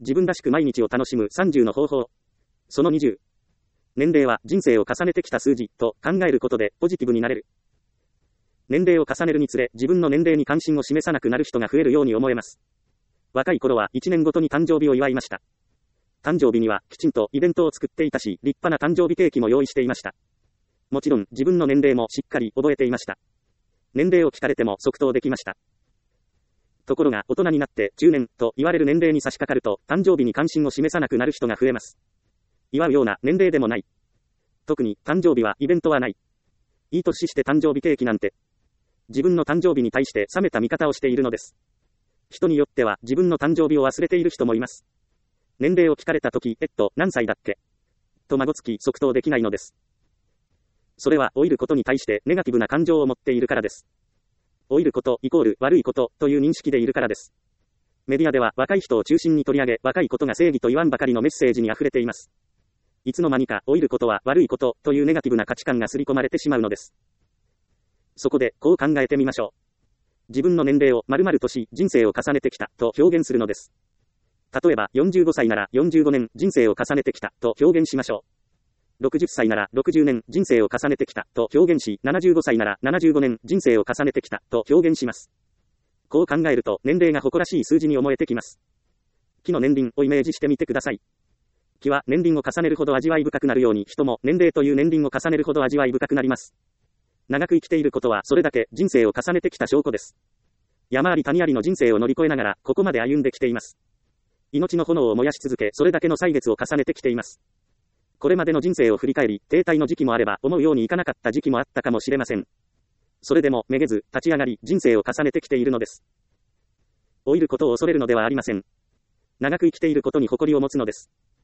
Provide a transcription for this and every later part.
自分らしく毎日を楽しむ30の方法。その20。年齢は人生を重ねてきた数字と考えることでポジティブになれる。年齢を重ねるにつれ自分の年齢に関心を示さなくなる人が増えるように思えます。若い頃は1年ごとに誕生日を祝いました。誕生日にはきちんとイベントを作っていたし、立派な誕生日ケーキも用意していました。もちろん自分の年齢もしっかり覚えていました。年齢を聞かれても即答できました。ところが大人になって中年と言われる年齢に差し掛かると誕生日に関心を示さなくなる人が増えます。祝うような年齢でもない。特に誕生日はイベントはない。いい年して誕生日ケーキなんて。自分の誕生日に対して冷めた見方をしているのです。人によっては自分の誕生日を忘れている人もいます。年齢を聞かれたとき、何歳だっけと孫つき即答できないのです。それは老いることに対してネガティブな感情を持っているからです。老いることイコール悪いことという認識でいるからです。メディアでは若い人を中心に取り上げ、若いことが正義と言わんばかりのメッセージに溢れています。いつの間にか老いることは悪いことというネガティブな価値観が刷り込まれてしまうのです。そこでこう考えてみましょう。自分の年齢を〇〇年人生を重ねてきたと表現するのです。例えば45歳なら45年人生を重ねてきたと表現しましょう。60歳なら60年人生を重ねてきたと表現し、75歳なら75年人生を重ねてきたと表現します。こう考えると年齢が誇らしい数字に思えてきます。木の年輪をイメージしてみてください。木は年輪を重ねるほど味わい深くなるように、人も年齢という年輪を重ねるほど味わい深くなります。長く生きていることはそれだけ人生を重ねてきた証拠です。山あり谷ありの人生を乗り越えながらここまで歩んできています。命の炎を燃やし続け、それだけの歳月を重ねてきています。これまでの人生を振り返り、停滞の時期もあれば思うようにいかなかった時期もあったかもしれません。それでもめげず立ち上がり人生を重ねてきているのです。老いることを恐れるのではありません。長く生きていることに誇りを持つのです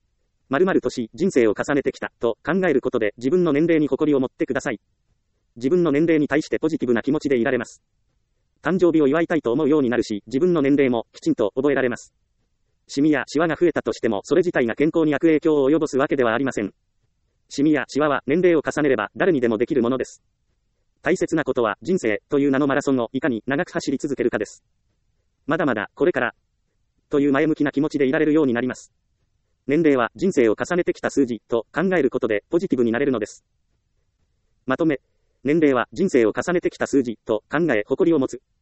。〇〇年人生を重ねてきたと考えることで自分の年齢に誇りを持ってください。自分の年齢に対してポジティブな気持ちでいられます。誕生日を祝いたいと思うようになるし、自分の年齢もきちんと覚えられます。シミやシワが増えたとしてもそれ自体が健康に悪影響を及ぼすわけではありません。シミやシワは年齢を重ねれば誰にでもできるものです。大切なことは人生という名のマラソンをいかに長く走り続けるかです。まだまだこれからという前向きな気持ちでいられるようになります。年齢は人生を重ねてきた数字と考えることでポジティブになれるのです。まとめ、年齢は人生を重ねてきた数字と考え誇りを持つ。